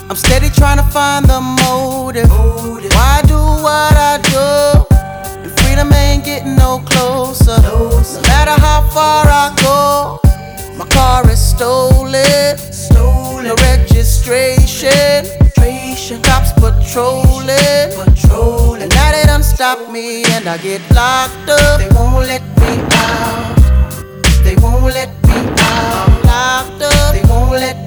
I'm steady trying to find the motive. Why I do what I do? And freedom ain't getting no closer. No matter how far I go, my car is stolen. No registration. Cops patrolling. And now they done stop me and I get locked up. They won't let me out. They won't let me out. I'm locked up. They won't let